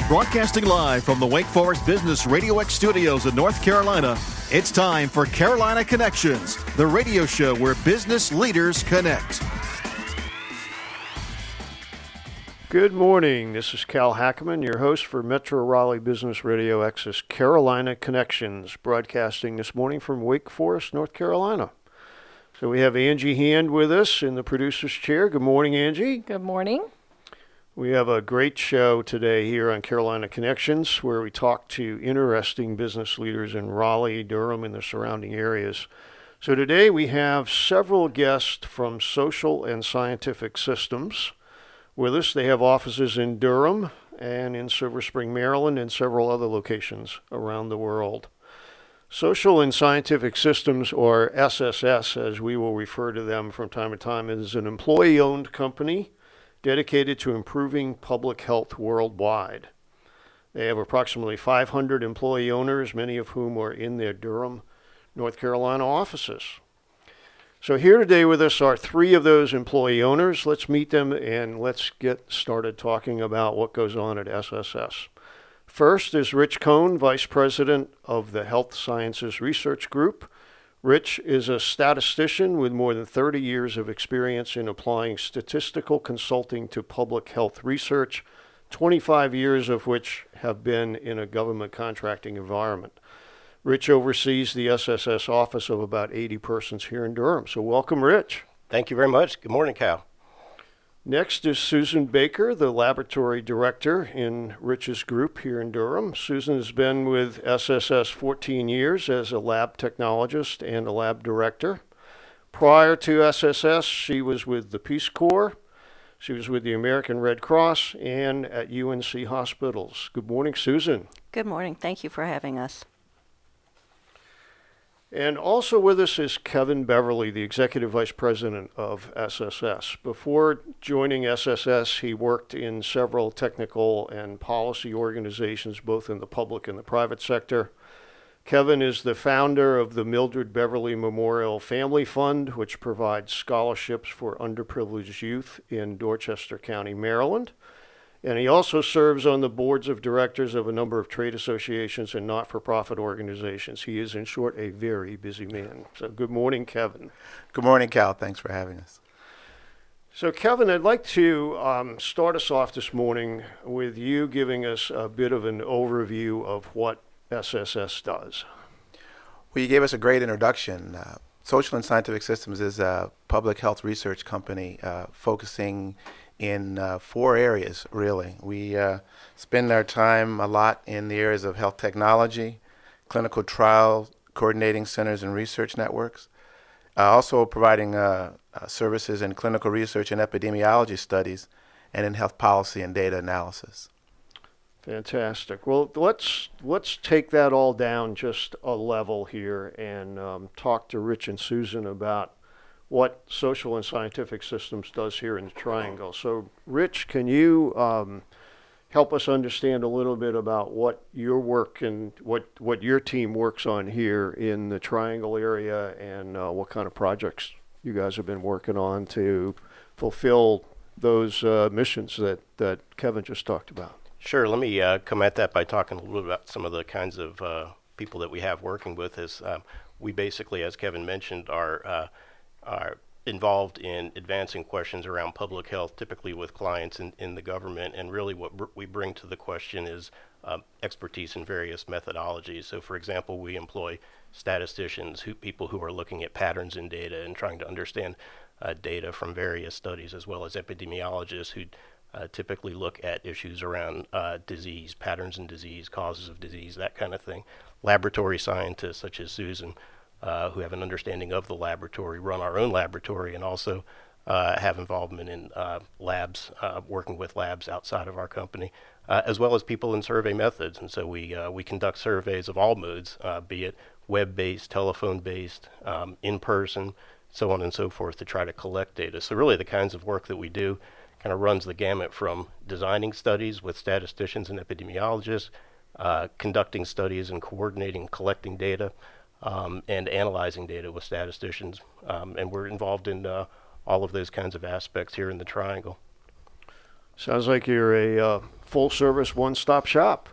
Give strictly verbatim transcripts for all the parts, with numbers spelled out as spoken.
Broadcasting live from the Wake Forest Business Radio X studios in North Carolina, it's time for Carolina Connections, the radio show where business leaders connect. Good morning. This is Cal Hackerman, your host for Metro Raleigh Business Radio X's Carolina Connections, broadcasting this morning from Wake Forest, North Carolina. So we have Angie Hand with us in the producer's chair. Good morning, Angie. Good morning. We have a great show today here on Carolina Connections where we talk to interesting business leaders in Raleigh, Durham, and the surrounding areas. So today we have several guests from Social and Scientific Systems with us. They have offices in Durham and in Silver Spring, Maryland, and several other locations around the world. Social and Scientific Systems, or S S S as we will refer to them from time to time, is an employee-owned company dedicated to improving public health worldwide. They have approximately five hundred employee owners, many of whom are in their Durham, North Carolina offices. So here today with us are three of those employee owners. Let's meet them and let's get started talking about what goes on at S S S. First is Rich Cohn, Vice President of the Health Sciences Research Group. Rich is a statistician with more than thirty years of experience in applying statistical consulting to public health research, twenty-five years of which have been in a government contracting environment. Rich oversees the S S S office of about eighty persons here in Durham. So welcome, Rich. Thank you very much. Good morning, Cal. Next is Susan Baker, the laboratory director in Rich's group here in Durham. Susan has been with S S S fourteen years as a lab technologist and a lab director. Prior to S S S, she was with the Peace Corps. She was with the American Red Cross and at U N C hospitals. Good morning, Susan. Good morning. Thank you for having us. And also with us is Kevin Beverly, the Executive Vice President of S S S. Before joining S S S, he worked in several technical and policy organizations, both in the public and the private sector. Kevin is the founder of the Mildred Beverly Memorial Family Fund, which provides scholarships for underprivileged youth in Dorchester County, Maryland. And he also serves on the boards of directors of a number of trade associations and not-for-profit organizations. He is, in short, a very busy man. So good morning, Kevin. Good morning, Cal. Thanks for having us. So, Kevin, I'd like to um, start us off this morning with you giving us a bit of an overview of what S S S does. Well, you gave us a great introduction. Uh, Social and Scientific Systems is a public health research company uh, focusing in uh, four areas, really. We uh, spend our time a lot in the areas of health technology, clinical trial coordinating centers and research networks, uh, also providing uh, uh, services in clinical research and epidemiology studies, and in health policy and data analysis. Fantastic. Well, let's let's take that all down just a level here and um, talk to Rich and Susan about what Social and Scientific Systems does here in the Triangle. So, Rich, can you um, help us understand a little bit about what your work and what, what your team works on here in the Triangle area and uh, what kind of projects you guys have been working on to fulfill those uh, missions that, that Kevin just talked about? Sure. Let me uh, come at that by talking a little bit about some of the kinds of uh, people that we have working with us. Um, we basically, as Kevin mentioned, are uh, are involved in advancing questions around public health, typically with clients in, in the government. And really what br- we bring to the question is um, expertise in various methodologies. So, for example, we employ statisticians, who, people who are looking at patterns in data and trying to understand uh, data from various studies, as well as epidemiologists who uh, typically look at issues around uh, disease, patterns in disease, causes of disease, that kind of thing. Laboratory scientists such as Susan, Uh, who have an understanding of the laboratory, run our own laboratory, and also uh, have involvement in uh, labs, uh, working with labs outside of our company, uh, as well as people in survey methods. And so we uh, we conduct surveys of all modes, uh, be it web-based, telephone-based, um, in-person, so on and so forth, to try to collect data. So really the kinds of work that we do kind of runs the gamut from designing studies with statisticians and epidemiologists, uh, conducting studies and coordinating, collecting data, Um, and analyzing data with statisticians. Um, and we're involved in uh, all of those kinds of aspects here in the Triangle. Sounds like you're a uh, full-service, one-stop shop.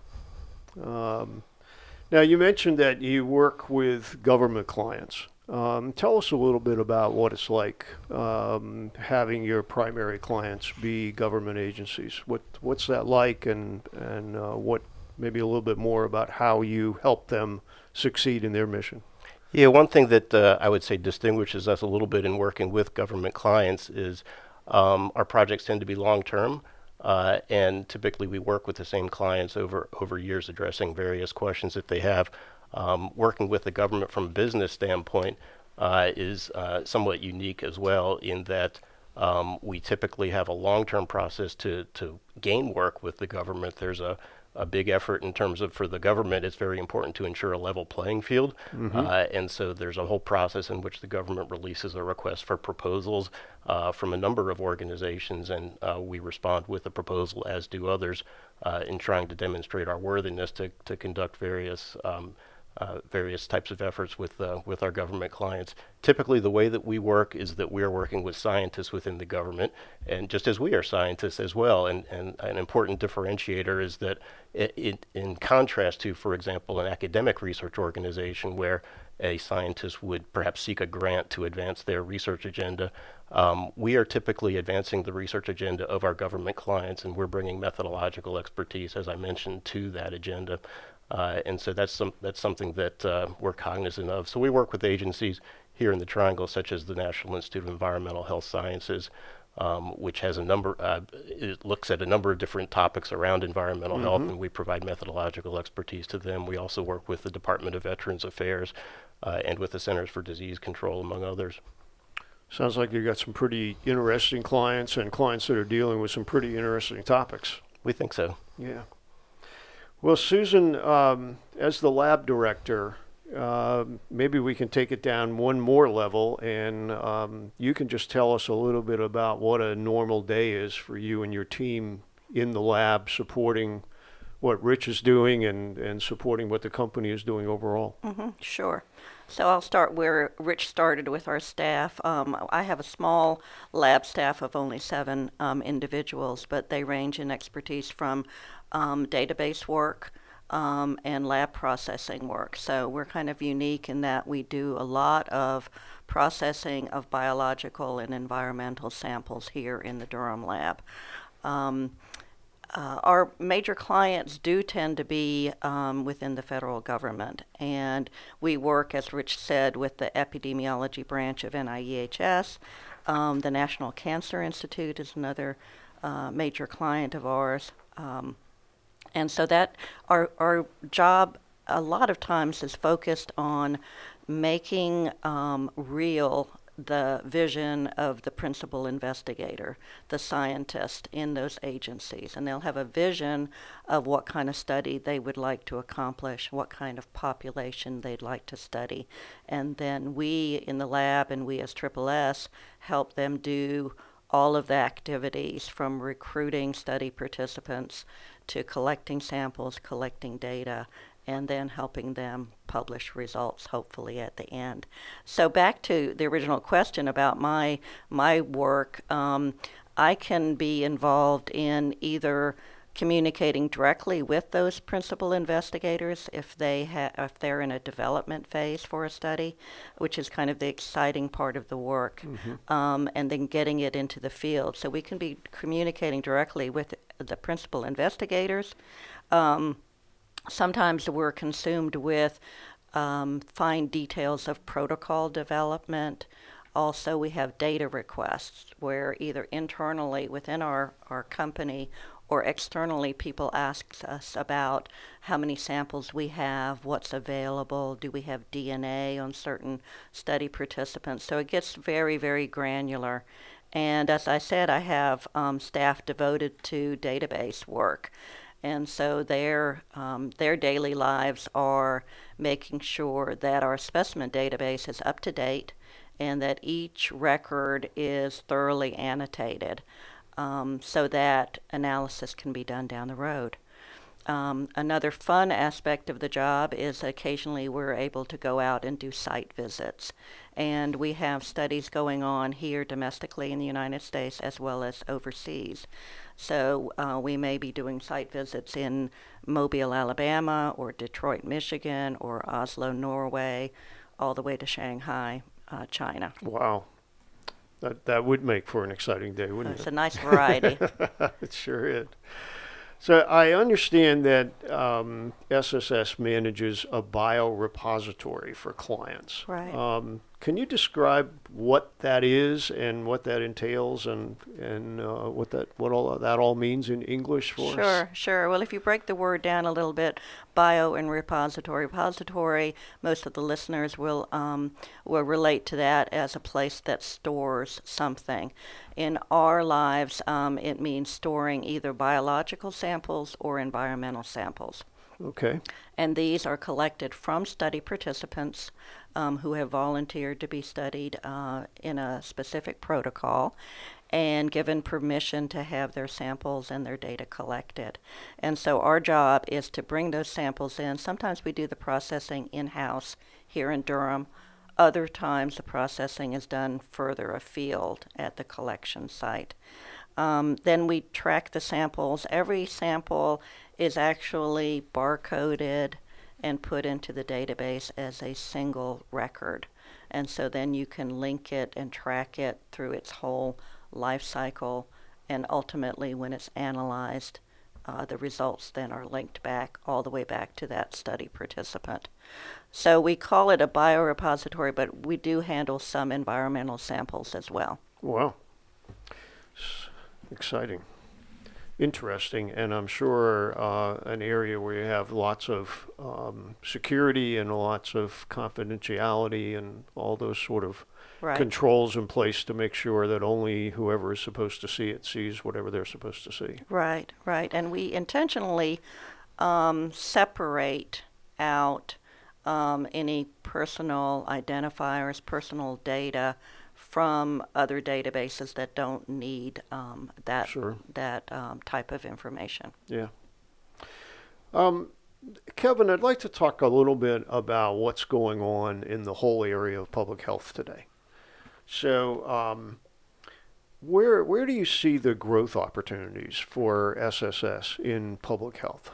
Um, now, you mentioned that you work with government clients. Um, tell us a little bit about what it's like um, having your primary clients be government agencies. What what's that like, and and uh, what maybe a little bit more about how you help them succeed in their mission. Yeah, one thing that uh, I would say distinguishes us a little bit in working with government clients is um, our projects tend to be long-term, uh, and typically we work with the same clients over over years, addressing various questions that they have. Um, working with the government from a business standpoint uh, is uh, somewhat unique as well, in that um, we typically have a long-term process to, to gain work with the government. There's a, a big effort in terms of, for the government, it's very important to ensure a level playing field. Mm-hmm. Uh, and so there's a whole process in which the government releases a request for proposals uh, from a number of organizations, and uh, we respond with a proposal, as do others, uh, in trying to demonstrate our worthiness to, to conduct various um, Uh, various types of efforts with uh, with our government clients. Typically, the way that we work is that we are working with scientists within the government, and just as we are scientists as well. And, and an important differentiator is that it, it, in contrast to, for example, an academic research organization where a scientist would perhaps seek a grant to advance their research agenda, um, we are typically advancing the research agenda of our government clients, and we're bringing methodological expertise, as I mentioned, to that agenda. Uh, and so that's some that's something that uh, we're cognizant of. So we work with agencies here in the Triangle, such as the National Institute of Environmental Health Sciences, um, which has a number, uh, it looks at a number of different topics around environmental mm-hmm. health, and we provide methodological expertise to them. We also work with the Department of Veterans Affairs uh, and with the Centers for Disease Control, among others. Sounds like you've got some pretty interesting clients, and clients that are dealing with some pretty interesting topics. We think so. Yeah. Well, Susan, um, as the lab director, uh, maybe we can take it down one more level, and um, you can just tell us a little bit about what a normal day is for you and your team in the lab, supporting what Rich is doing and, and supporting what the company is doing overall. Mm-hmm, sure. So I'll start where Rich started with our staff. Um, I have a small lab staff of only seven um, individuals, but they range in expertise from um, database work um, and lab processing work. So we're kind of unique in that we do a lot of processing of biological and environmental samples here in the Durham lab. Um, Uh, our major clients do tend to be um, within the federal government, and we work, as Rich said, with the epidemiology branch of N I E H S. Um, the National Cancer Institute is another uh, major client of ours. Um, and so that our, our job a lot of times is focused on making um, real the vision of the principal investigator, the scientist in those agencies. And they'll have a vision of what kind of study they would like to accomplish, what kind of population they'd like to study. And then we in the lab and we as Triple S help them do all of the activities, from recruiting study participants to collecting samples, collecting data, and then helping them publish results, hopefully, at the end. So back to the original question about my my work, um, I can be involved in either communicating directly with those principal investigators if they ha- if they're in a development phase for a study, which is kind of the exciting part of the work, mm-hmm. um, and then getting it into the field. So we can be communicating directly with the principal investigators. Um, Sometimes we're consumed with um, fine details of protocol development. Also, we have data requests where either internally within our, our company or externally people ask us about how many samples we have, what's available, do we have D N A on certain study participants. So it gets very, very granular. And as I said, I have um, staff devoted to database work. And so their um, their daily lives are making sure that our specimen database is up to date and that each record is thoroughly annotated um, so that analysis can be done down the road. Um, another fun aspect of the job is occasionally we're able to go out and do site visits. And we have studies going on here domestically in the United States as well as overseas. So uh, we may be doing site visits in Mobile, Alabama, or Detroit, Michigan, or Oslo, Norway, all the way to Shanghai, uh, China. Wow. That that would make for an exciting day, wouldn't It's it? a nice variety. It sure is. So I understand that um, S S S manages a biorepository for clients. Right. Um, can you describe what that is and what that entails, and and uh, what that what all that all means in English for us? Sure, sure. Well, if you break the word down a little bit, bio and repository. Repository, most of the listeners will um, will relate to that as a place that stores something. In our lives, um, it means storing either biological samples or environmental samples. Okay. And these are collected from study participants um, who have volunteered to be studied uh, in a specific protocol and given permission to have their samples and their data collected. And so our job is to bring those samples in. Sometimes we do the processing in-house here in Durham. Other times the processing is done further afield at the collection site. Um, then we track the samples. Every sample is actually barcoded and put into the database as a single record. And so then you can link it and track it through its whole life cycle. And ultimately, when it's analyzed, uh, the results then are linked back all the way back to that study participant. So we call it a biorepository, but we do handle some environmental samples as well. Wow. Exciting. Interesting, and I'm sure uh, an area where you have lots of um, security and lots of confidentiality and all those sort of Right. controls in place to make sure that only whoever is supposed to see it sees whatever they're supposed to see. Right, right. And we intentionally um, separate out um, any personal identifiers, personal data from other databases that don't need um, that Sure. that um, type of information. Yeah. Um, Kevin, I'd like to talk a little bit about what's going on in the whole area of public health today. So, um, where where do you see the growth opportunities for S S S in public health?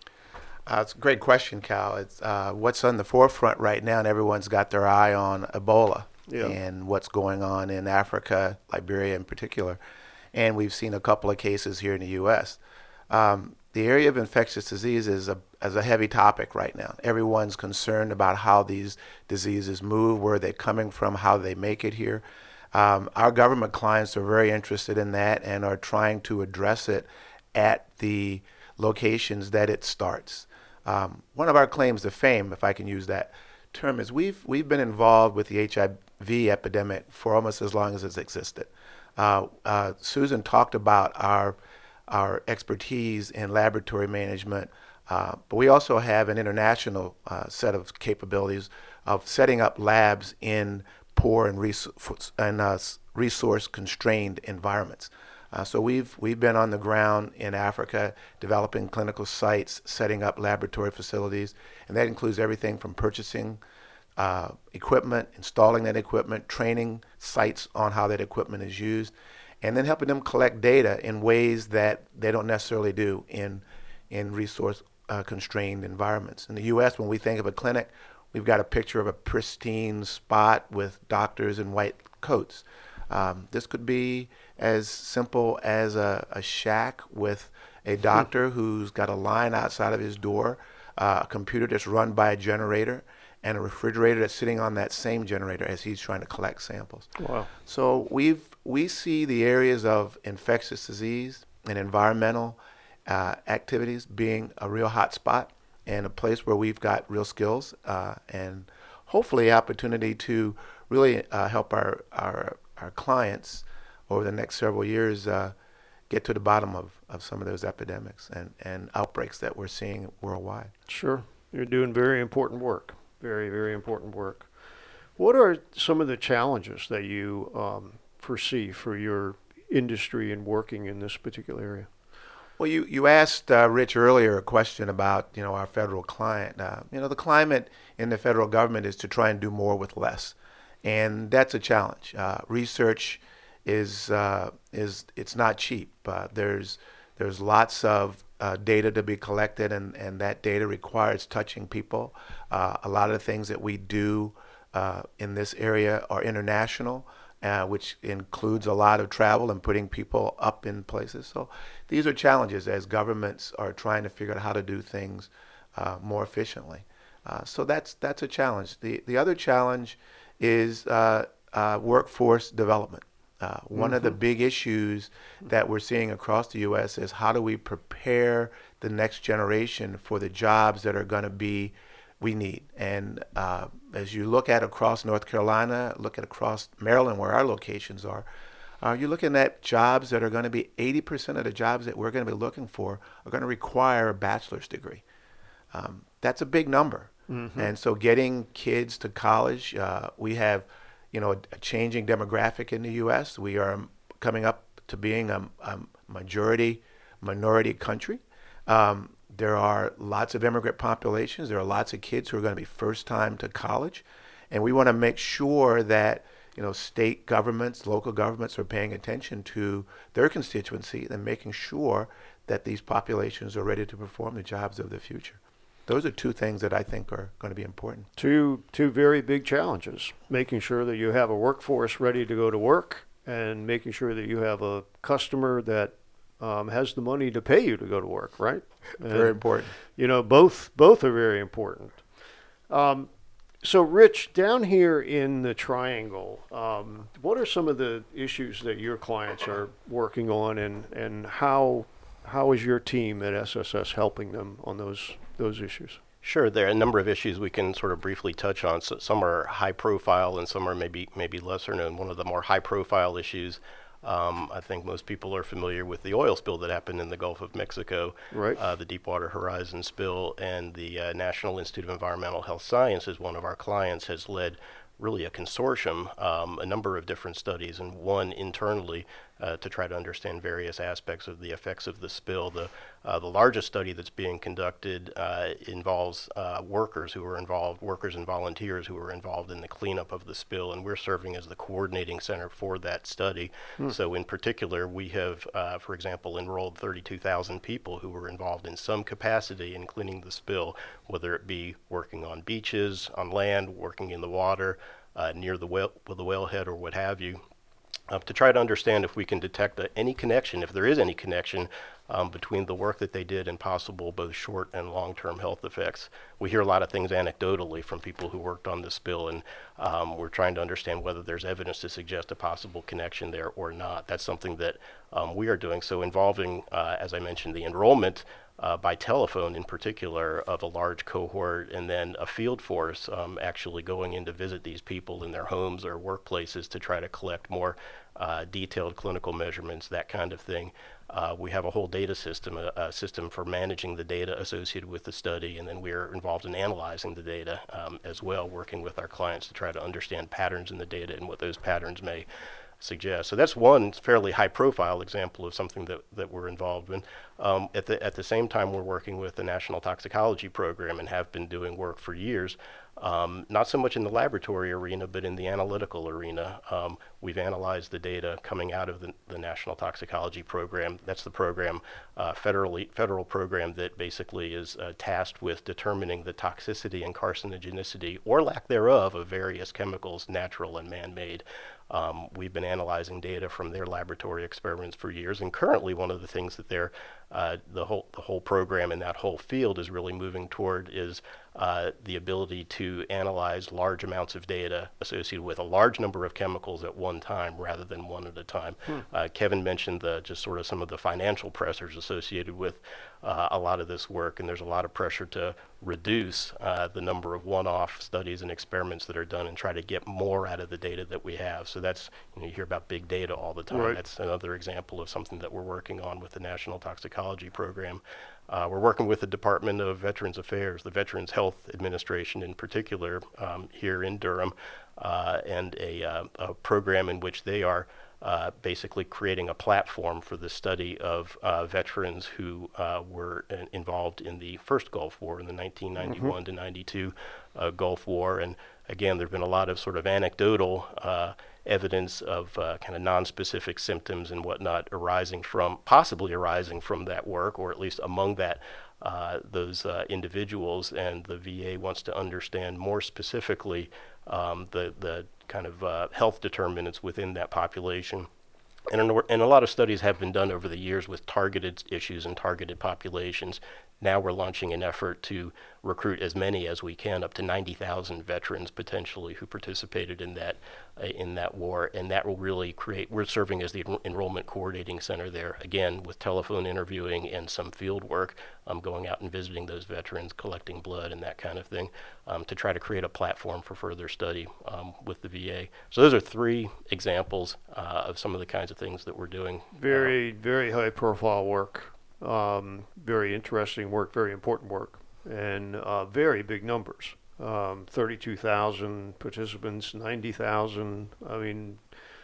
Uh, it's a great question, Cal. It's uh, what's on the forefront right now, and everyone's got their eye on Ebola Yeah. and what's going on in Africa, Liberia in particular. And we've seen a couple of cases here in the U S. Um, the area of infectious disease is a, is a heavy topic right now. Everyone's concerned about how these diseases move, where they're coming from, how they make it here. Um, our government clients are very interested in that and are trying to address it at the locations that it starts. Um, one of our claims to fame, if I can use that term, is we've we've been involved with the H I V epidemic for almost as long as it's existed. Uh, uh, Susan talked about our our expertise in laboratory management, uh, but we also have an international uh, set of capabilities of setting up labs in poor and, res- and uh, resource-constrained environments. Uh, so we've we've been on the ground in Africa, developing clinical sites, setting up laboratory facilities, and that includes everything from purchasing uh, equipment, installing that equipment, training sites on how that equipment is used, and then helping them collect data in ways that they don't necessarily do in in resource-constrained uh, environments. In the U S, when we think of a clinic, we've got a picture of a pristine spot with doctors in white coats. Um, this could be as simple as a, a shack with a doctor who's got a line outside of his door, uh, a computer that's run by a generator, and a refrigerator that's sitting on that same generator as he's trying to collect samples. Wow. So we've we see the areas of infectious disease and environmental uh, activities being a real hot spot and a place where we've got real skills uh, and hopefully opportunity to really uh, help our, our our clients over the next several years uh, get to the bottom of, of some of those epidemics and, and outbreaks that we're seeing worldwide. Sure. You're doing very important work. Very, very important work. What are some of the challenges that you um, foresee for your industry in working in this particular area? Well, you, you asked uh, Rich earlier a question about, you know, our federal client. Uh, you know, the climate in the federal government is to try and do more with less, and that's a challenge. Uh, research is uh, is it's not cheap. Uh, there's there's lots of uh, data to be collected, and, and that data requires touching people. Uh, a lot of the things that we do uh, in this area are international. Uh, which includes a lot of travel and putting people up in places. So these are challenges as governments are trying to figure out how to do things uh, more efficiently. Uh, so that's that's a challenge. The the other challenge is uh, uh, workforce development. Uh, one mm-hmm. of the big issues that we're seeing across the U S is how do we prepare the next generation for the jobs that are going to be we need. And uh, as you look at across North Carolina, look at across Maryland where our locations are, uh, you're looking at jobs that are going to be eighty percent of the jobs that we're going to be looking for are going to require a bachelor's degree. Um, that's a big number. Mm-hmm. And so getting kids to college, uh, we have, you know, a, a changing demographic in the U S. We are coming up to being a, a majority minority country. Um, There are lots of immigrant populations. There are lots of kids who are going to be first time to college. And we want to make sure that, you know, state governments, local governments are paying attention to their constituency and making sure that these populations are ready to perform the jobs of the future. Those are two things that I think are going to be important. Two, two very big challenges, making sure that you have a workforce ready to go to work and making sure that you have a customer that Um, has the money to pay you to go to work, right? Very and, important. You know, both both are very important. Um, so, Rich, down here in the Triangle, um, what are some of the issues that your clients are working on, and, and how how is your team at S S S helping them on those those issues? Sure, there are a number of issues we can sort of briefly touch on. So some are high profile, and some are maybe maybe lesser known. One of the more high profile issues. Um, I think most people are familiar with the oil spill that happened in the Gulf of Mexico, right. uh, the Deepwater Horizon spill, and the uh, National Institute of Environmental Health Sciences, one of our clients, has led really a consortium, um, a number of different studies, and one internally uh, to try to understand various aspects of the effects of the spill. The uh, the largest study that's being conducted uh, involves uh, workers who were involved, workers and volunteers who were involved in the cleanup of the spill, and we're serving as the coordinating center for that study. Hmm. So in particular, we have, uh, for example, enrolled thirty-two thousand people who were involved in some capacity in cleaning the spill, whether it be working on beaches, on land, working in the water, uh, near the whale, the wellhead or what have you. Uh, to try to understand if we can detect uh, any connection, if there is any connection um, between the work that they did and possible both short and long-term health effects. We hear a lot of things anecdotally from people who worked on the spill, and um, we're trying to understand whether there's evidence to suggest a possible connection there or not. That's something that um, we are doing. So involving, uh, as I mentioned, the enrollment Uh, by telephone in particular of a large cohort, and then a field force um, actually going in to visit these people in their homes or workplaces to try to collect more uh, detailed clinical measurements, that kind of thing. Uh, we have a whole data system, a, a system for managing the data associated with the study, and then we're involved in analyzing the data um, as well, working with our clients to try to understand patterns in the data and what those patterns may suggest. So that's one fairly high-profile example of something that, that we're involved in. Um, at the at the same time, we're working with the National Toxicology Program and have been doing work for years, um, not so much in the laboratory arena, but in the analytical arena. Um, we've analyzed the data coming out of the, the National Toxicology Program. That's the program, uh, federally federal program that basically is uh, tasked with determining the toxicity and carcinogenicity, or lack thereof, of various chemicals, natural and man-made. Um, we've been analyzing data from their laboratory experiments for years, and currently one of the things that they're uh, the whole the whole program in that whole field is really moving toward is uh, the ability to analyze large amounts of data associated with a large number of chemicals at one time rather than one at a time. Hmm. Uh, Kevin mentioned the just sort of some of the financial pressures associated with uh, a lot of this work, and there's a lot of pressure to reduce uh, the number of one-off studies and experiments that are done and try to get more out of the data that we have. So that's, you know, you hear about big data all the time. Right. That's another example of something that we're working on with the National Toxicology Program. Uh, we're working with the Department of Veterans Affairs, the Veterans Health Administration in particular, um, here in Durham, uh, and a, uh, a program in which they are uh, basically creating a platform for the study of uh, veterans who uh, were uh, involved in the first Gulf War, in the nineteen ninety-one mm-hmm. to ninety-two uh, Gulf War. And again, there have been a lot of sort of anecdotal uh, evidence of uh, kind of non-specific symptoms and whatnot arising from, possibly arising from that work, or at least among that uh, those uh, individuals. And the V A wants to understand more specifically um, the the kind of uh, health determinants within that population. And, an, and a lot of studies have been done over the years with targeted issues and targeted populations. Now we're launching an effort to recruit as many as we can, up to ninety thousand veterans potentially who participated in that uh, in that war, and that will really create. We're serving as the en- enrollment coordinating center there, again with telephone interviewing and some field work, um, going out and visiting those veterans, collecting blood and that kind of thing, um, to try to create a platform for further study um, with the V A. So those are three examples uh, of some of the kinds of things that we're doing. Very, uh, very high-profile work. Um, very interesting work, very important work, and uh, very big numbers. Um, thirty-two thousand participants, ninety thousand. I mean,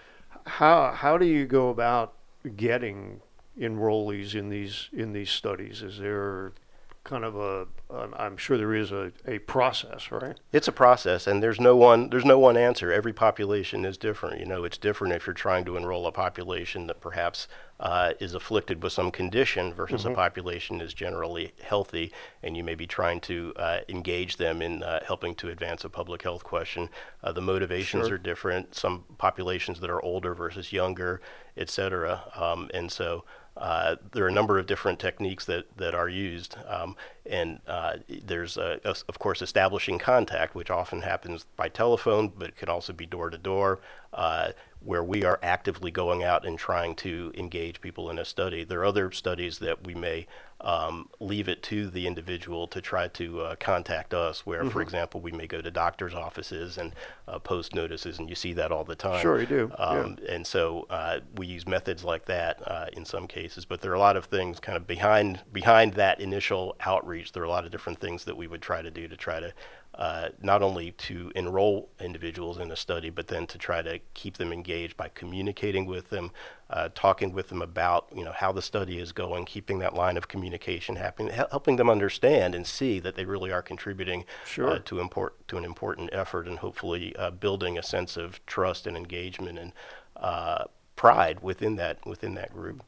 how how do you go about getting enrollees in these in these studies? Is there kind of a, um, I'm sure there is a, a process, right? It's a process, and there's no one there's no one answer. Every population is different. You know, it's different if you're trying to enroll a population that perhaps uh, is afflicted with some condition versus mm-hmm. a population is generally healthy, and you may be trying to uh, engage them in uh, helping to advance a public health question. Uh, the motivations sure. are different. Some populations that are older versus younger, et cetera. Um, and so Uh, there are a number of different techniques that, that are used, um, and uh, there's, uh, of course, establishing contact, which often happens by telephone, but it can also be door-to-door, uh, where we are actively going out and trying to engage people in a study. There are other studies that we may um, leave it to the individual to try to uh, contact us, where, mm-hmm. for example, we may go to doctors' offices and uh, post notices, and you see that all the time. Sure, you do. Um, yeah. And so uh, we use methods like that uh, in some cases, but there are a lot of things kind of behind behind that initial outreach. There are a lot of different things that we would try to do to try to Uh, not only to enroll individuals in a study, but then to try to keep them engaged by communicating with them, uh, talking with them about, you know, how the study is going, keeping that line of communication happening, he- helping them understand and see that they really are contributing sure. uh, to import to an important effort, and hopefully uh, building a sense of trust and engagement and uh, pride within that within that group.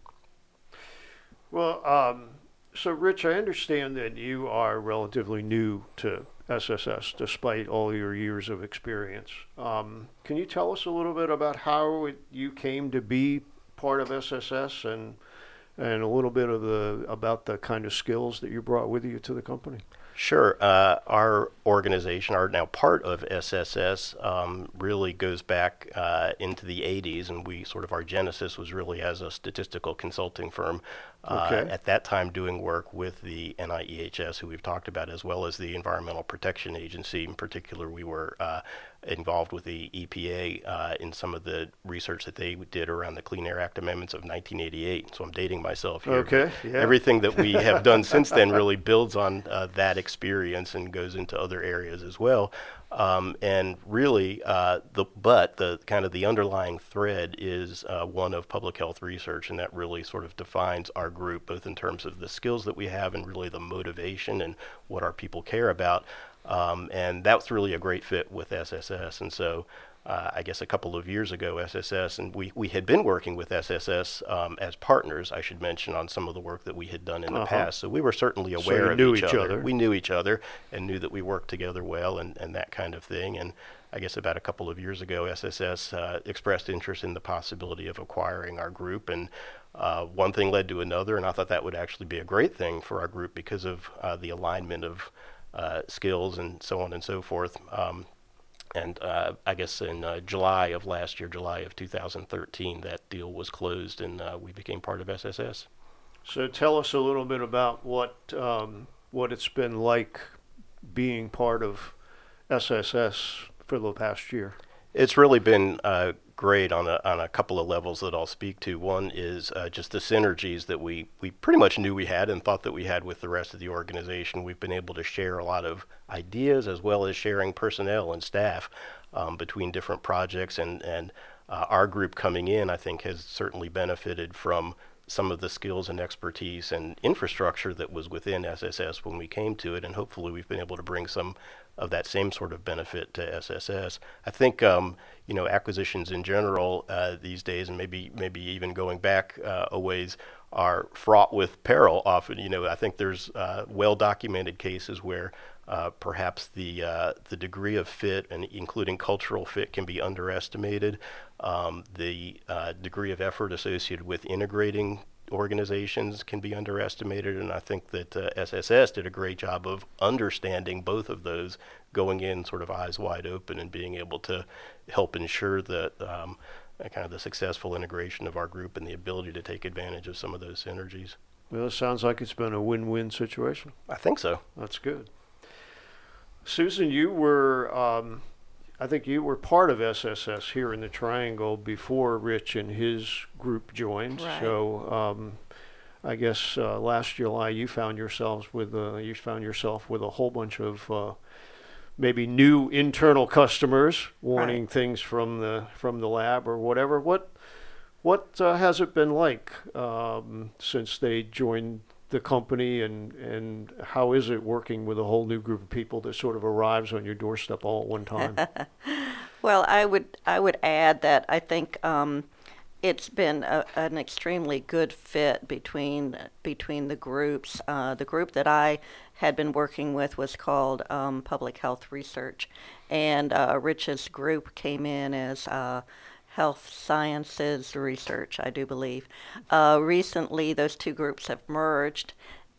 Well, um, so Rich, I understand that you are relatively new to S S S, despite all your years of experience. Um, can you tell us a little bit about how it, you came to be part of S S S, and and a little bit of the about the kind of skills that you brought with you to the company? Sure. Uh, our organization, our now part of S S S, um, really goes back uh, into the eighties, and we sort of our genesis was really as a statistical consulting firm. Uh, okay. At that time, doing work with the N I E H S, who we've talked about, as well as the Environmental Protection Agency. In particular, we were uh, involved with the E P A uh, in some of the research that they did around the Clean Air Act amendments of nineteen eighty-eight. So I'm dating myself here. Okay. Yeah. Everything that we have done since then really builds on uh, that experience and goes into other areas as well. Um, and really, uh, the but the kind of the underlying thread is uh, one of public health research, and that really sort of defines our group, both in terms of the skills that we have and really the motivation and what our people care about. Um, and that's really a great fit with S S S. And so uh, I guess a couple of years ago, S S S, and we, we had been working with S S S um, as partners, I should mention, on some of the work that we had done in uh-huh. the past. So we were certainly aware so you of knew each, each other. other. We knew each other and knew that we worked together well and, and that kind of thing. And I guess about a couple of years ago, S S S uh, expressed interest in the possibility of acquiring our group. And uh, one thing led to another, and I thought that would actually be a great thing for our group because of uh, the alignment of uh, skills and so on and so forth. Um, And uh, I guess in uh, July of last year, July of two thousand thirteen, that deal was closed and uh, we became part of S S S. So tell us a little bit about what um, what it's been like being part of S S S for the past year. It's really been uh, great on a on a couple of levels that I'll speak to. One is uh, just the synergies that we, we pretty much knew we had and thought that we had with the rest of the organization. We've been able to share a lot of ideas as well as sharing personnel and staff um, between different projects and, and Uh, our group coming in, I think, has certainly benefited from some of the skills and expertise and infrastructure that was within S S S when we came to it, and hopefully we've been able to bring some of that same sort of benefit to S S S. I think um, you know, acquisitions in general uh, these days, and maybe maybe even going back uh, a ways, are fraught with peril often. You know, I think there's uh, well-documented cases where uh, perhaps the uh, the degree of fit, and including cultural fit, can be underestimated. Um, the uh, degree of effort associated with integrating organizations can be underestimated, and I think that uh, S S S did a great job of understanding both of those, going in sort of eyes wide open and being able to help ensure that um, uh, kind of the successful integration of our group and the ability to take advantage of some of those synergies. Well, it sounds like it's been a win-win situation. I think so. That's good. Susan, you were, um, I think you were part of S S S here in the Triangle before Rich and his group joined. Right. So um, I guess uh, last July you found yourselves with uh, you found yourself with a whole bunch of uh, maybe new internal customers wanting Right. things from the from the lab or whatever. What what uh, has it been like um, since they joined the company, and and how is it working with a whole new group of people that sort of arrives on your doorstep all at one time? Well, I would I would add that I think um, it's been a, an extremely good fit between between the groups. Uh, the group that I had been working with was called um, Public Health Research, and uh, Rich's group came in as uh, Health Sciences Research, I do believe. Uh, recently, those two groups have merged,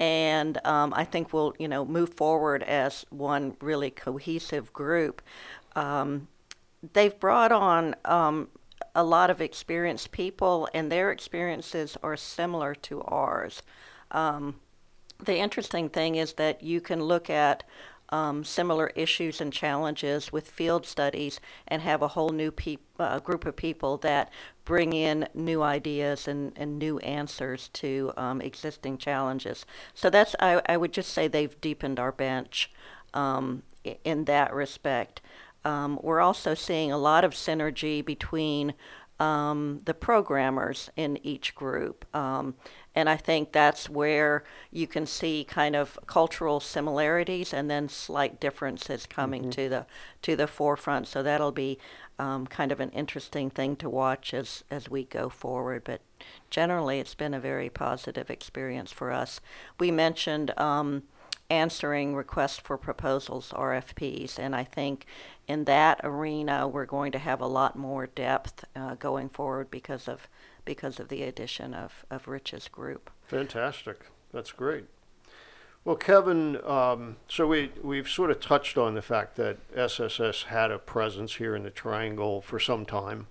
and um, I think we'll, you know, move forward as one really cohesive group. Um, they've brought on um, a lot of experienced people, and their experiences are similar to ours. Um, the interesting thing is that you can look at Um, similar issues and challenges with field studies and have a whole new peop- uh, group of people that bring in new ideas and, and new answers to um, existing challenges. So that's, I, I would just say they've deepened our bench um, i- in that respect. Um, we're also seeing a lot of synergy between um, the programmers in each group. Um, and I think that's where you can see kind of cultural similarities and then slight differences coming to the to the forefront. So that'll be um, kind of an interesting thing to watch as, as we go forward. But generally, it's been a very positive experience for us. We mentioned um, answering requests for proposals, R F Ps, and I think in that arena we're going to have a lot more depth uh, going forward because of because of the addition of, of Rich's group. Fantastic. That's great. Well, Kevin, um, so we, we've sort of touched on the fact that S S S had a presence here in the Triangle for some time.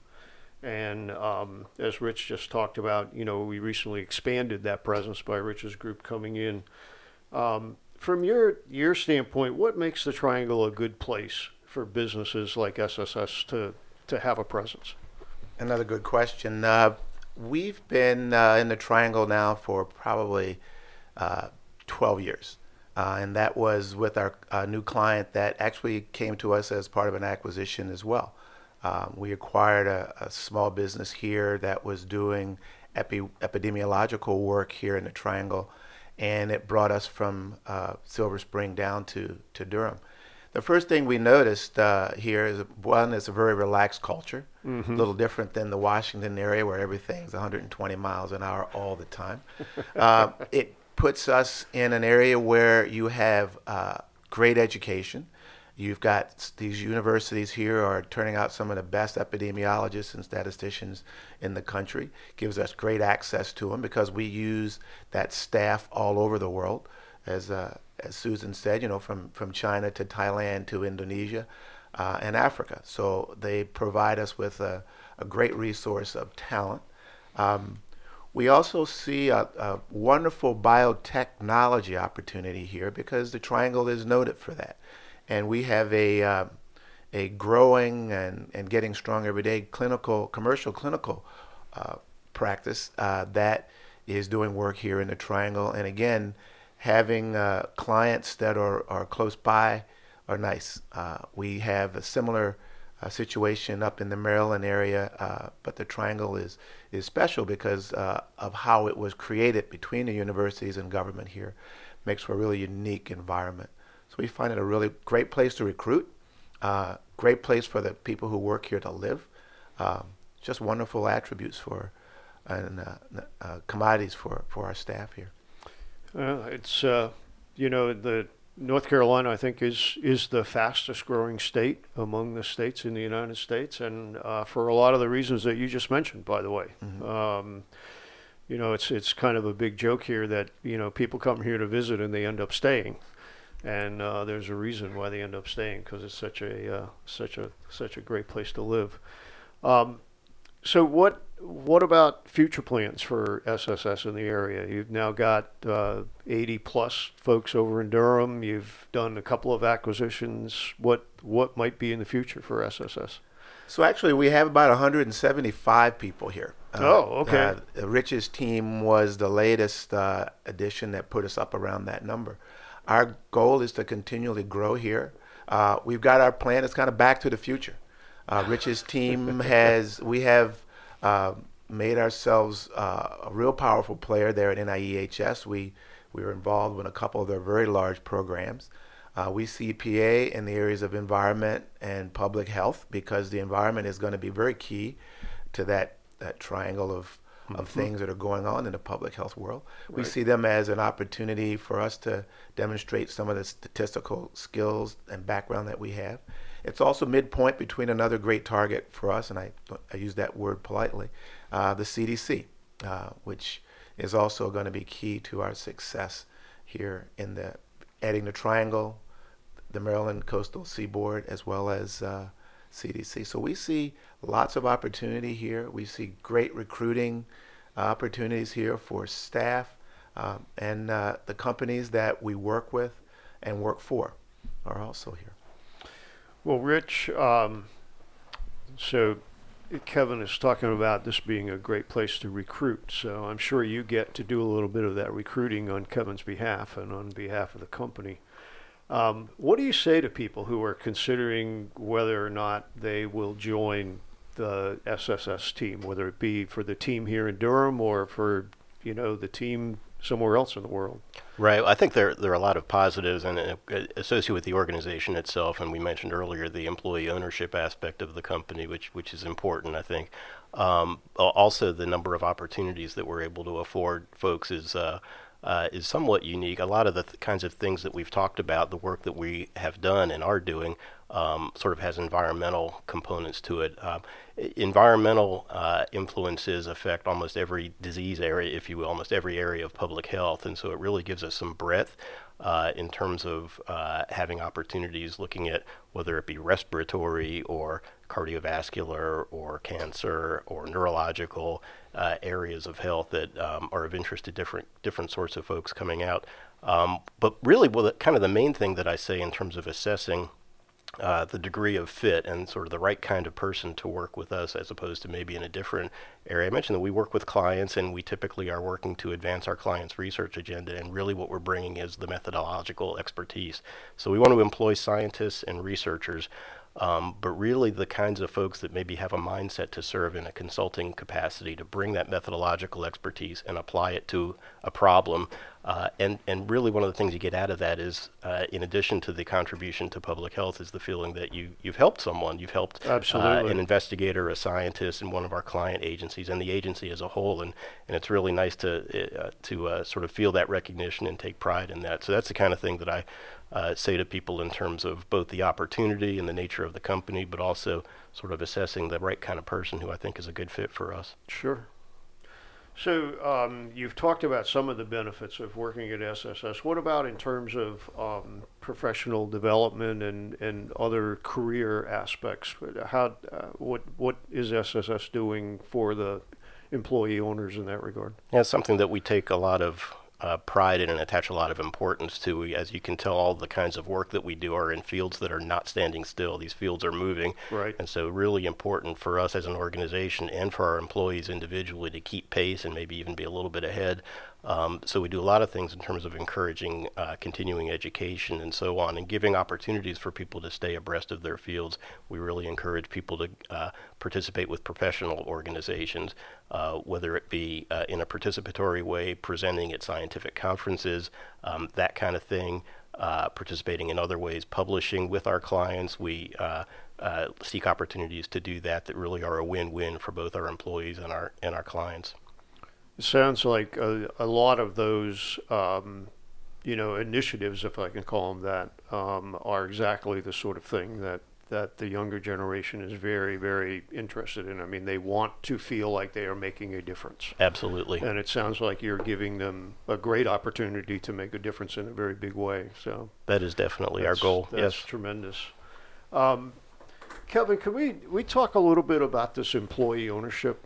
And um, as Rich just talked about, you know, we recently expanded that presence by Rich's group coming in. Um, from your, your standpoint, what makes the Triangle a good place for businesses like S S S to, to have a presence? Another good question. Uh, we've been uh, in the Triangle now for probably uh, twelve years. Uh, and that was with our uh, new client that actually came to us as part of an acquisition as well. Um, we acquired a, a small business here that was doing epi- epidemiological work here in the Triangle, and it brought us from uh, Silver Spring down to, to Durham. The first thing we noticed uh, here is, one, it's a very relaxed culture, mm-hmm. a little different than the Washington area where everything's one hundred twenty miles an hour all the time. uh, it puts us in an area where you have uh, great education. You've got these universities here are turning out some of the best epidemiologists and statisticians in the country. Gives us great access to them because we use that staff all over the world. As uh, as Susan said, you know, from, from China to Thailand to Indonesia uh, and Africa. So they provide us with a, a great resource of talent. Um, we also see a, a wonderful biotechnology opportunity here because the Triangle is noted for that. And we have a uh, a growing and, and getting strong every day clinical, commercial clinical uh, practice uh, that is doing work here in the Triangle. And again, having uh, clients that are, are close by are nice. Uh, we have a similar uh, situation up in the Maryland area, uh, but the Triangle is is special because uh, of how it was created between the universities and government here. Makes for a really unique environment. So we find it a really great place to recruit, uh, great place for the people who work here to live. Um, just wonderful attributes for and uh, uh, commodities for, for our staff here. Uh, it's uh, you know the North Carolina, I think, is is the fastest growing state among the states in the United States, and uh, for a lot of the reasons that you just mentioned, by the way. Mm-hmm. Um, you know, it's it's kind of a big joke here that, you know, people come here to visit and they end up staying, and uh, there's a reason why they end up staying, because it's such a uh, such a such a great place to live. Um, so what what about future plans for S S S in the area? You've now got uh, eighty plus folks over in Durham. You've done a couple of acquisitions. What what might be in the future for S S S? So actually, we have about one hundred seventy-five people here. Uh, oh, okay. Uh, Rich's team was the latest uh, addition that put us up around that number. Our goal is to continually grow here. Uh, we've got our plan. It's kind of back to the future. Uh, Rich's team has, we have uh, made ourselves uh, a real powerful player there at N I E H S. We, we were involved in a couple of their very large programs. Uh, we see E P A in the areas of environment and public health, because the environment is going to be very key to that, that triangle of, mm-hmm. of things that are going on in the public health world. Right. We see them as an opportunity for us to demonstrate some of the statistical skills and background that we have. It's also midpoint between another great target for us, and I, I use that word politely, uh, the C D C, uh, which is also going to be key to our success here in the adding the Triangle, the Maryland Coastal Seaboard, as well as uh, C D C. So we see lots of opportunity here. We see great recruiting opportunities here for staff, um, and uh, the companies that we work with and work for are also here. Well, Rich, um, so Kevin is talking about this being a great place to recruit. So I'm sure you get to do a little bit of that recruiting on Kevin's behalf and on behalf of the company. Um, what do you say to people who are considering whether or not they will join the S S S team, whether it be for the team here in Durham or for, you know, the team somewhere else in the world? Right. I think there there are a lot of positives and uh, associated with the organization itself, and we mentioned earlier the employee ownership aspect of the company, which which is important, I think. Um, also, the number of opportunities that we're able to afford folks is uh, uh, is somewhat unique. A lot of the th- kinds of things that we've talked about, the work that we have done and are doing, um, sort of has environmental components to it. Uh, environmental uh, influences affect almost every disease area, if you will, almost every area of public health, and so it really gives us some breadth uh, in terms of uh, having opportunities looking at whether it be respiratory or cardiovascular or cancer or neurological uh, areas of health that um, are of interest to different different sorts of folks coming out. Um, but really, well, the, kind of the main thing that I say in terms of assessing Uh, the degree of fit and sort of the right kind of person to work with us as opposed to maybe in a different area. I mentioned that we work with clients, and we typically are working to advance our clients' research agenda, and really what we're bringing is the methodological expertise. So we want to employ scientists and researchers, um, but really the kinds of folks that maybe have a mindset to serve in a consulting capacity to bring that methodological expertise and apply it to a problem. Uh, and, and really one of the things you get out of that is, uh, in addition to the contribution to public health, is the feeling that you, you've helped someone. You've helped uh, an investigator, a scientist in one of our client agencies, and the agency as a whole. And, and it's really nice to, uh, to uh, sort of feel that recognition and take pride in that. So that's the kind of thing that I uh, say to people in terms of both the opportunity and the nature of the company, but also sort of assessing the right kind of person who I think is a good fit for us. Sure. So um, you've talked about some of the benefits of working at S S S. What about in terms of um, professional development and, and other career aspects? How uh, what what is S S S doing for the employee owners in that regard? Yeah, it's something that we take a lot of uh, pride in and attach a lot of importance to. We, as you can tell, all the kinds of work that we do are in fields that are not standing still. These fields are moving. Right. And so really important for us as an organization and for our employees individually to keep pace and maybe even be a little bit ahead Um, so we do a lot of things in terms of encouraging uh, continuing education and so on, and giving opportunities for people to stay abreast of their fields. We really encourage people to uh, participate with professional organizations, uh, whether it be uh, in a participatory way, presenting at scientific conferences, um, that kind of thing, uh, participating in other ways, publishing with our clients. We uh, uh, seek opportunities to do that that really are a win-win for both our employees and our and our clients. It sounds like a, a lot of those, um, you know, initiatives, if I can call them that, um, are exactly the sort of thing that, that the younger generation is very, very interested in. I mean, they want to feel like they are making a difference. Absolutely. And it sounds like you're giving them a great opportunity to make a difference in a very big way. So that is definitely our that's- goal. That's Yes. tremendous. Um, Kevin, can we, we talk a little bit about this employee ownership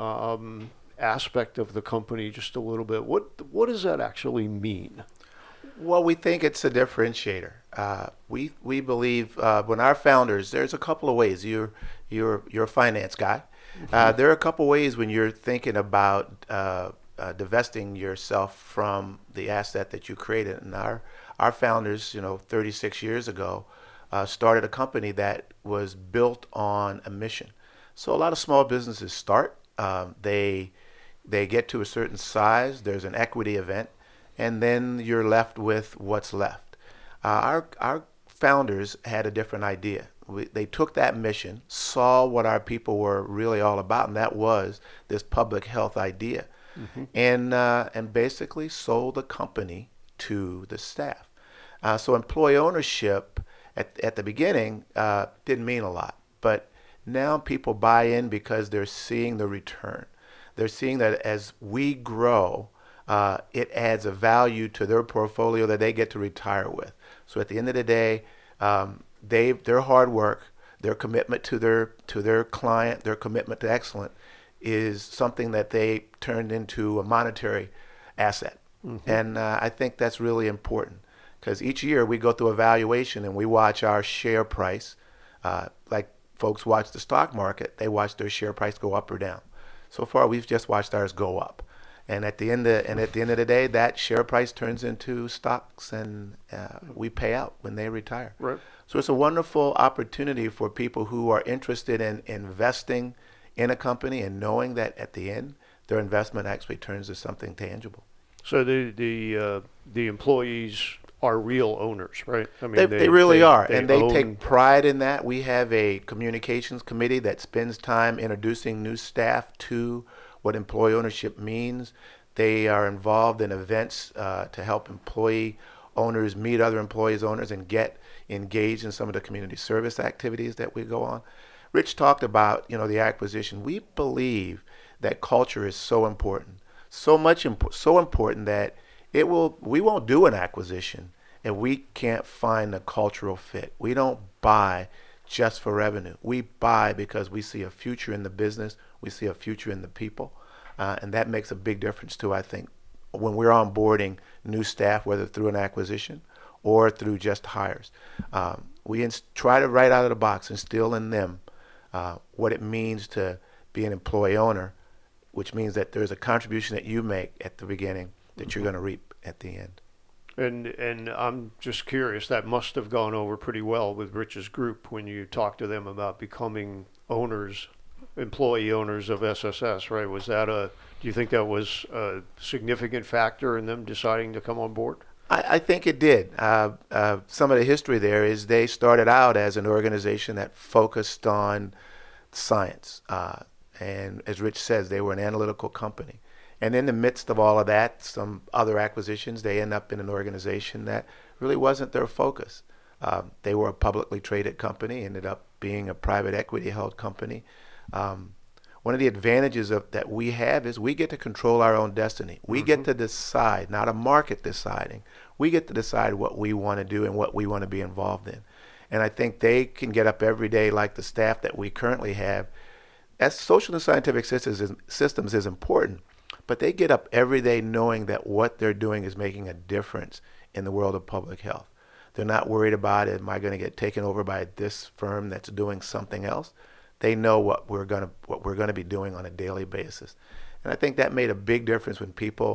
um, aspect of the company just a little bit? What what does that actually mean? Well, we think it's a differentiator. Uh, we we believe uh, when our founders, there's a couple of ways. You're you're you're a finance guy. Uh, there are a couple ways when you're thinking about uh, uh, divesting yourself from the asset that you created. And our our founders, you know, thirty-six years ago, uh, started a company that was built on a mission. So a lot of small businesses start. Um, they they get to a certain size. There's an equity event, and then you're left with what's left. Uh, our our founders had a different idea. We, they took that mission, saw what our people were really all about, and that was this public health idea, mm-hmm. and uh, and basically sold the company to the staff. Uh, so employee ownership at at the beginning uh, didn't mean a lot, but now people buy in because they're seeing the return. They're seeing that as we grow, uh, it adds a value to their portfolio that they get to retire with. So at the end of the day, um, they their hard work, their commitment to their to their client, their commitment to excellence is something that they turned into a monetary asset. Mm-hmm. And uh, I think that's really important because each year we go through evaluation and we watch our share price. Uh, like folks watch the stock market, they watch their share price go up or down. So far, we've just watched ours go up, and at the end of, and at the end of the day, that share price turns into stocks, and uh, we pay out when they retire. Right. So it's a wonderful opportunity for people who are interested in investing in a company and knowing that at the end, their investment actually turns to something tangible. So the the uh, the employees are real owners, right? I mean, They, they, they really they, are, they and they own... take pride in that. We have a communications committee that spends time introducing new staff to what employee ownership means. They are involved in events uh, to help employee owners meet other employees owners and get engaged in some of the community service activities that we go on. Rich talked about, you know, the acquisition. We believe that culture is so important, so much imp- so important that it will we won't do an acquisition and we can't find a cultural fit. We don't buy just for revenue. We buy because we see a future in the business, we see a future in the people, uh, and that makes a big difference too, I think, when we're onboarding new staff, whether through an acquisition or through just hires. Um, we ins- try to right out of the box instill in them uh, what it means to be an employee owner, which means that there's a contribution that you make at the beginning that you're going to reap at the end. And and I'm just curious, that must have gone over pretty well with Rich's group when you talked to them about becoming owners, employee owners of S S S, right? Was that a, do you think that was a significant factor in them deciding to come on board? I, I think it did. Uh, uh, some of the history there is they started out as an organization that focused on science. Uh, and as Rich says, they were an analytical company. And in the midst of all of that, some other acquisitions, they end up in an organization that really wasn't their focus. Um, they were a publicly traded company, ended up being a private equity held company. Um, one of the advantages of that we have is we get to control our own destiny. We mm-hmm. get to decide, not a market deciding. We get to decide what we want to do and what we want to be involved in. And I think they can get up every day like the staff that we currently have. As social and scientific systems is, systems is important, but they get up every day knowing that what they're doing is making a difference in the world of public health. They're not worried about, am I going to get taken over by this firm that's doing something else? They know what we're going to what we're going to be doing on a daily basis. And I think that made a big difference when people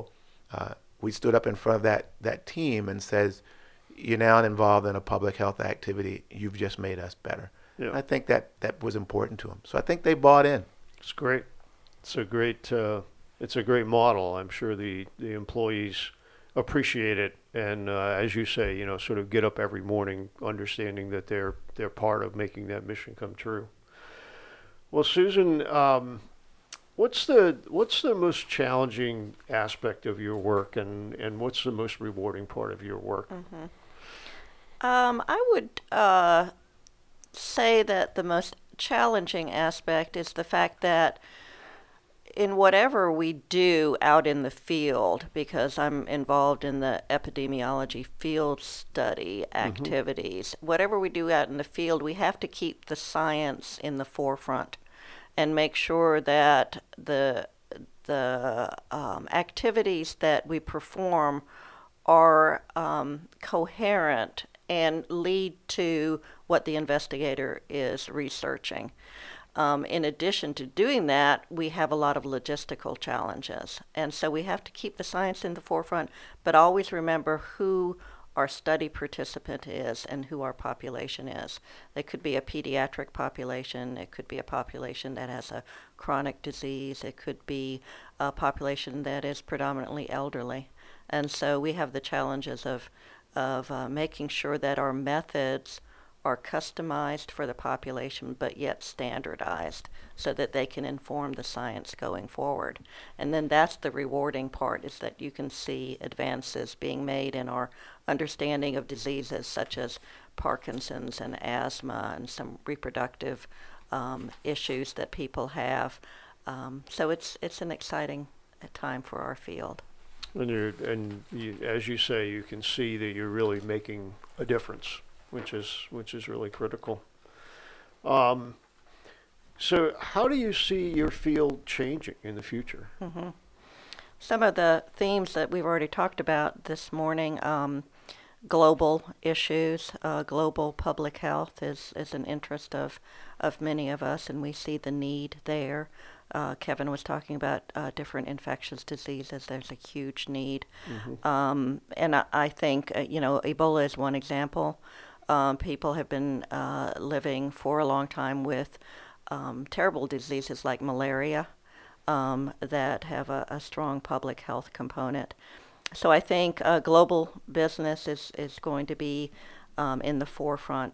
uh, we stood up in front of that, that team and says, you're now involved in a public health activity. You've just made us better. Yeah. I think that, that was important to them. So I think they bought in. It's great. It's a great, uh, it's a great model. I'm sure the, the employees appreciate it. And uh, as you say, you know, sort of get up every morning understanding that they're, they're part of making that mission come true. Well, Susan, um, what's the, what's the most challenging aspect of your work, and, and what's the most rewarding part of your work? Mm-hmm. Um, I would, uh, say that the most challenging aspect is the fact that in whatever we do out in the field, because I'm involved in the epidemiology field study activities, mm-hmm. whatever we do out in the field, we have to keep the science in the forefront and make sure that the the um, activities that we perform are um, coherent and lead to what the investigator is researching. Um, in addition to doing that, we have a lot of logistical challenges. And so we have to keep the science in the forefront, but always remember who our study participant is and who our population is. They could be a pediatric population. It could be a population that has a chronic disease. It could be a population that is predominantly elderly. And so we have the challenges of of uh, making sure that our methods are customized for the population but yet standardized so that they can inform the science going forward. And then that's the rewarding part, is that you can see advances being made in our understanding of diseases such as Parkinson's and asthma and some reproductive um, issues that people have. Um, so it's it's an exciting time for our field. And, you're, and you, as you say, you can see that you're really making a difference, which is which is really critical. Um, so how do you see your field changing in the future? Mm-hmm. Some of the themes that we've already talked about this morning, um, global issues, uh, global public health is, is an interest of, of many of us, and we see the need there. Uh, Kevin was talking about uh, different infectious diseases. There's a huge need. Mm-hmm. Um, and I, I think, uh, you know, Ebola is one example. Um, people have been uh, living for a long time with um, terrible diseases like malaria um, that have a, a strong public health component. So I think uh, global business is, is going to be um, in the forefront.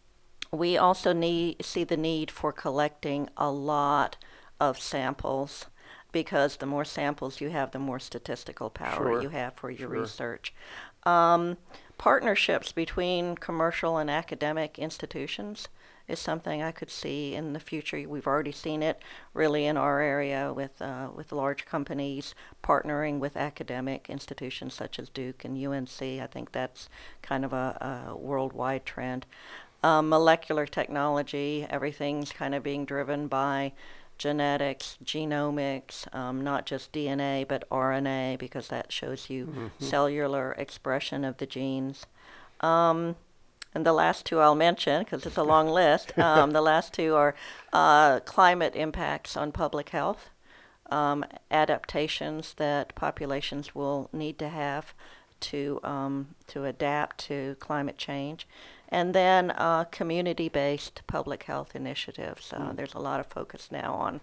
We also need see the need for collecting a lot of samples, because the more samples you have, the more statistical power Sure. you have for your Sure. research. Um, partnerships between commercial and academic institutions is something I could see in the future. We've already seen it really in our area with uh, with large companies partnering with academic institutions such as Duke and U N C. I think that's kind of a, a worldwide trend. Um, molecular technology, everything's kind of being driven by genetics, genomics, um, not just D N A, but R N A, because that shows you mm-hmm. cellular expression of the genes. Um, and the last two I'll mention, because it's a long list. Um, the last two are uh, climate impacts on public health, um, adaptations that populations will need to have to um, to adapt to climate change. And then uh, community-based public health initiatives. Uh, mm. There's a lot of focus now on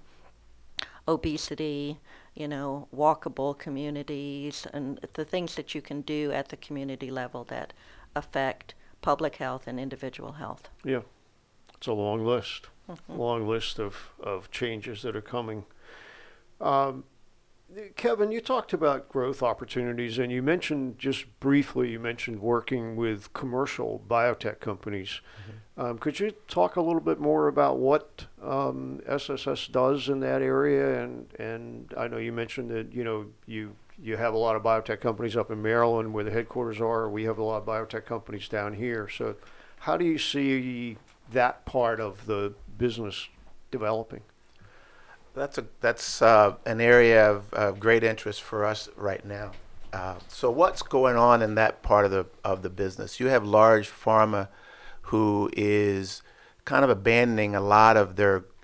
obesity, you know, walkable communities, and the things that you can do at the community level that affect public health and individual health. Yeah, it's a long list, Mm-hmm. long list of, of changes that are coming. Um, Kevin, you talked about growth opportunities, and you mentioned just briefly, you mentioned working with commercial biotech companies. Mm-hmm. Um, could you talk a little bit more about what um, S S S does in that area? And, and I know you mentioned that, you know, you you have a lot of biotech companies up in Maryland where the headquarters are. We have a lot of biotech companies down here. So how do you see that part of the business developing? That's a that's uh, an area of, of great interest for us right now. Uh, so what's going on in that part of the of the business? You have large pharma who is kind of abandoning a lot of their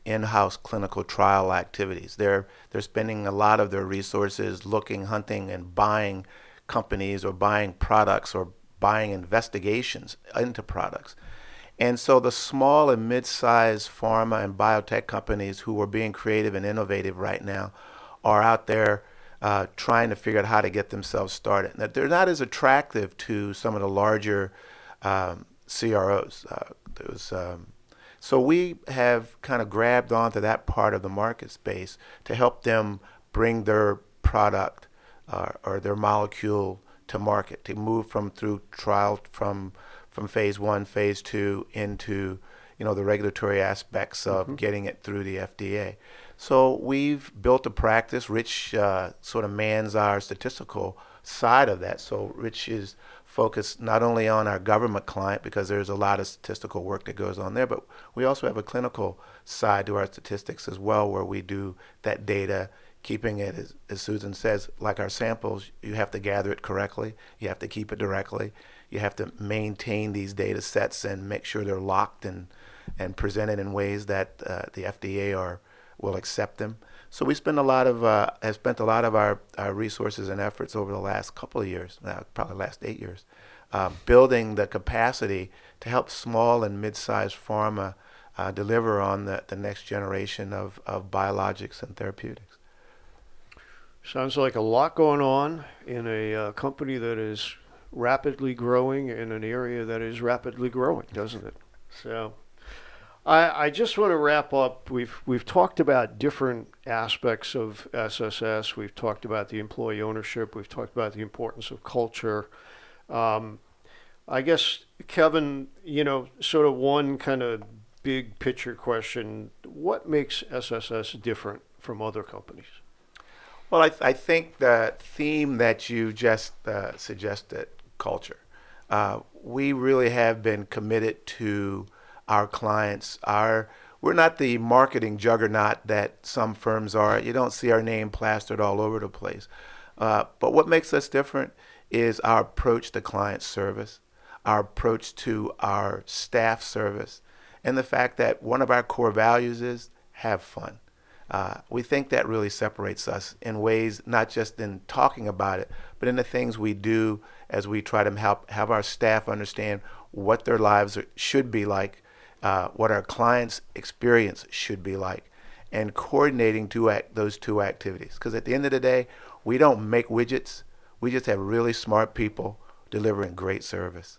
in-house clinical trial activities. They're they're spending a lot of their resources looking, hunting, and buying companies or buying products or buying investigations into products. And so the small and mid-sized pharma and biotech companies who are being creative and innovative right now are out there uh, trying to figure out how to get themselves started. Now, they're not as attractive to some of the larger um, C R Os. Uh, those, um, so we have kind of grabbed onto that part of the market space to help them bring their product uh, or their molecule to market, to move from through trial from from phase one, phase two into, you know, the regulatory aspects of mm-hmm. getting it through the F D A. So we've built a practice. Rich uh, sort of mans our statistical side of that. So Rich is focused not only on our government client, because there's a lot of statistical work that goes on there, but we also have a clinical side to our statistics as well, where we do that data, keeping it, as, as Susan says, like our samples, you have to gather it correctly, you have to keep it directly, you have to maintain these data sets and make sure they're locked and, and presented in ways that uh, the F D A are will accept them. So we spend a lot of uh, have spent a lot of our, our resources and efforts over the last couple of years, uh, probably the last eight years, uh, building the capacity to help small and mid-sized pharma uh, deliver on the, the next generation of, of biologics and therapeutics. Sounds like a lot going on in a uh, company that is rapidly growing in an area that is rapidly growing, doesn't it? So I, I just want to wrap up. We've we've talked about different aspects of S S S. We've talked about the employee ownership. We've talked about the importance of culture. Um, I guess, Kevin, you know, sort of one kind of big picture question, what makes S S S different from other companies? Well, I, th- I think the theme that you just uh, suggested, culture, uh, we really have been committed to our clients. Our we're not the marketing juggernaut that some firms are. You don't see our name plastered all over the place. Uh, but what makes us different is our approach to client service, our approach to our staff service, and the fact that one of our core values is have fun. Uh, we think that really separates us in ways, not just in talking about it, but in the things we do as we try to help have our staff understand what their lives are, should be like, uh, what our clients' experience should be like, and coordinating two act, those two activities. Because at the end of the day, we don't make widgets. We just have really smart people delivering great service.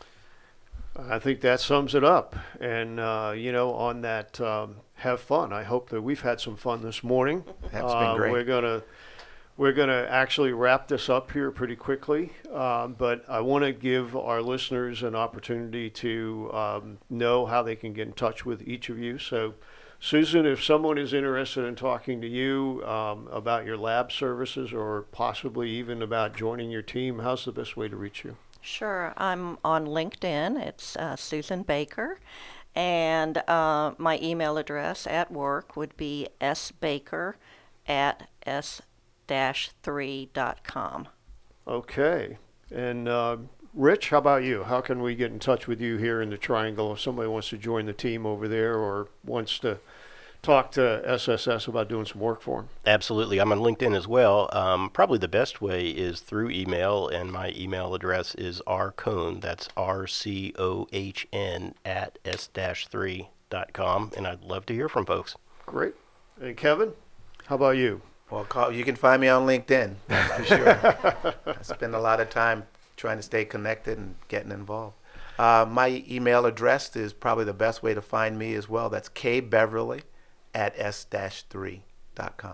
I think that sums it up. And, uh, you know, on that, um, have fun. I hope that we've had some fun this morning. That's uh, been great. We're going to we're gonna actually wrap this up here pretty quickly. Um, but I want to give our listeners an opportunity to um, know how they can get in touch with each of you. So, Susan, if someone is interested in talking to you um, about your lab services or possibly even about joining your team, how's the best way to reach you? Sure. I'm on LinkedIn. It's uh, Susan Baker. And uh, my email address at work would be sbaker at s dash three dot com. Okay. And uh, Rich, how about you? How can we get in touch with you here in the Triangle if somebody wants to join the team over there or wants to talk to S S S about doing some work for them? Absolutely. I'm on LinkedIn as well. Um, probably the best way is through email, and my email address is rcohn, that's R C O H N, at s dash three dot com, and I'd love to hear from folks. Great. And Kevin, how about you? Well, call, you can find me on LinkedIn, that's for sure. I spend a lot of time trying to stay connected and getting involved. Uh, my email address is probably the best way to find me as well. That's kbeverly at s dash three dot com.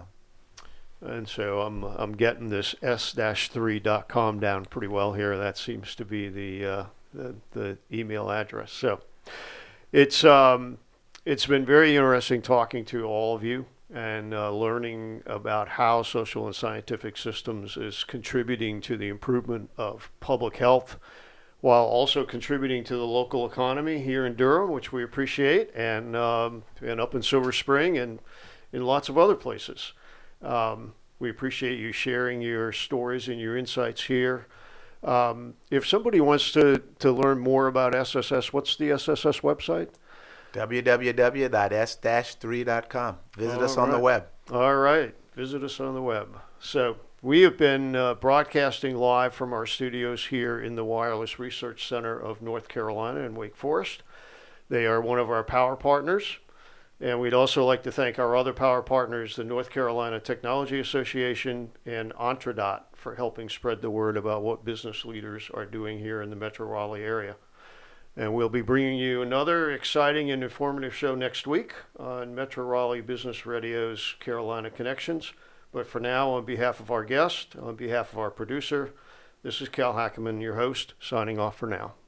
And so I'm I'm getting this s dash three dot com down pretty well here. That seems to be the uh, the, the email address. So it's um it's been very interesting talking to all of you and uh, learning about how social and scientific systems is contributing to the improvement of public health, while also contributing to the local economy here in Durham, which we appreciate, and um, and up in Silver Spring and in lots of other places. Um, we appreciate you sharing your stories and your insights here. Um, if somebody wants to, to learn more about S S S, what's the S S S website? w w w dot s dash three dot com. Visit us All on the right. web. All right. Visit us on the web. So we have been uh, broadcasting live from our studios here in the Wireless Research Center of North Carolina in Wake Forest. They are one of our power partners. And we'd also like to thank our other power partners, the North Carolina Technology Association and Entradot, for helping spread the word about what business leaders are doing here in the Metro Raleigh area. And we'll be bringing you another exciting and informative show next week on Metro Raleigh Business Radio's Carolina Connections. But for now, on behalf of our guest, on behalf of our producer, this is Cal Hackeman, your host, signing off for now.